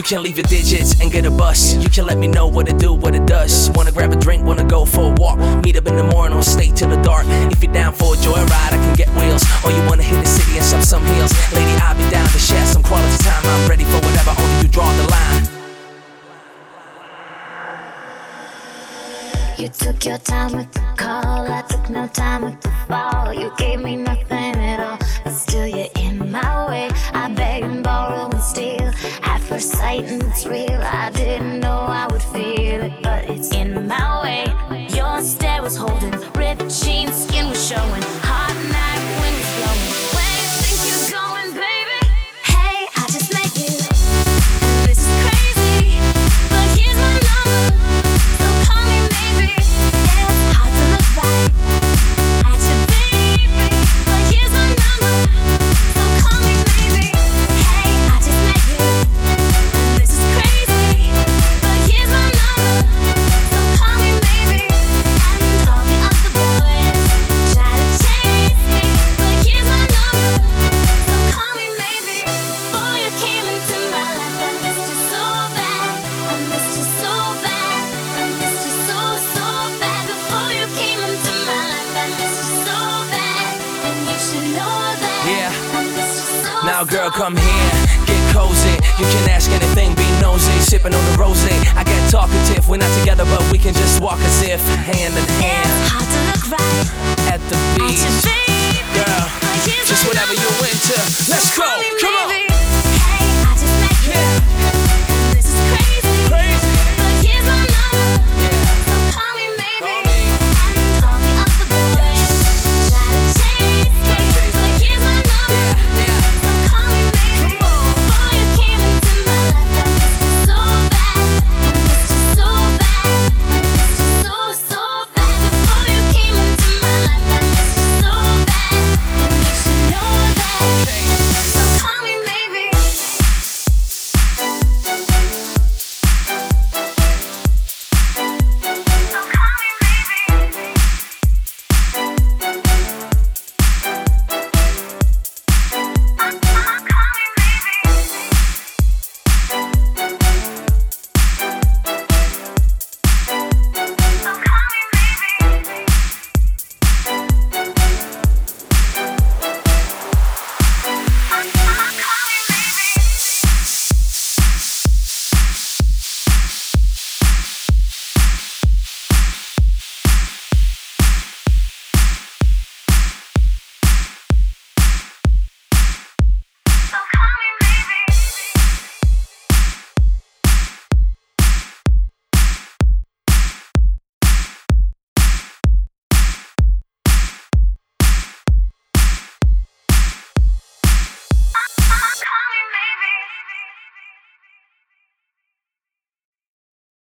can leave your digits and get a bus. You can let me know what it do, what it does. Wanna grab a drink, wanna go for a walk. Meet up in the morning or stay till the dark. If you're down for a joyride, I can get wheels. Or you wanna hit the city and shop some heels. Lady, I'll be down to share some quality time. I'm ready for whatever, only you draw the line. You took your time with the call, I took no time with the fall. You gave me nothing at all, but still you're in my way. I beg and borrow and steal at first sight, and it's real. I didn't know I would feel it, but it's in my way. Your stare was holding, ripped jeans, skin was showing. Hot night, wind was blowing. Where you think you're going, baby? Hey, I just met you, and this is crazy, but here's my number, so call me maybe. Yeah, it's hard to look right at your baby, but here's my number, so call me maybe. Hey, I just met you, and this is crazy, but here's my number, so call me maybe. And all the other boys try to chase me, but here's my number, so call me maybe. Before you came into my life, I missed you so bad, I missed you so bad, I missed you so, so bad. Before you came into my life, I missed you so bad, and you should know that. Yeah. I missed you so, Now girl, so come here, get cozy. You can ask anything, be nosy. Sipping on the rosé, I get talkative. We're not together, but we can just walk as if hand in hand. It's hard to look right